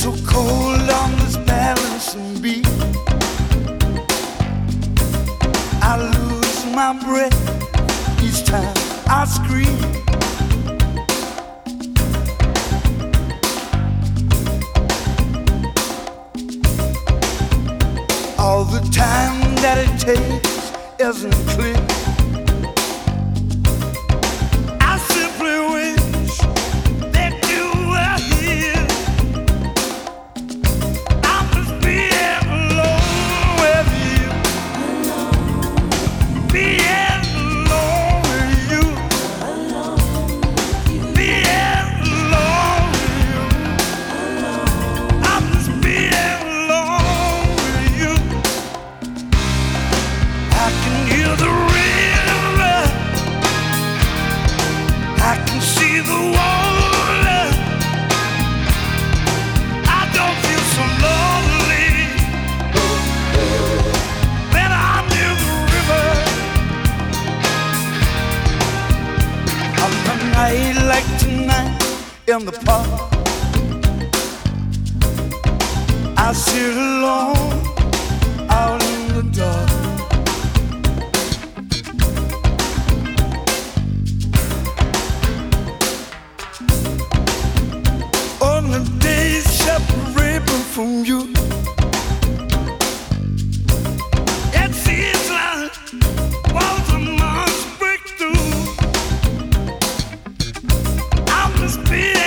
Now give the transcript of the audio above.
so cold on this balancing beat. I lose my breath each time I scream. All the time that it takes isn't clear. I simply wish that you were here. I must be alone with you. Be alone with you. Be alone with you. I must be alone with you. I can hear the river, I can see the water. I don't feel so lonely when I'm near the river. On a night like tonight in the park, I sit alone out in the dark. On the days separate me from you, it seems like walls must break through. I must be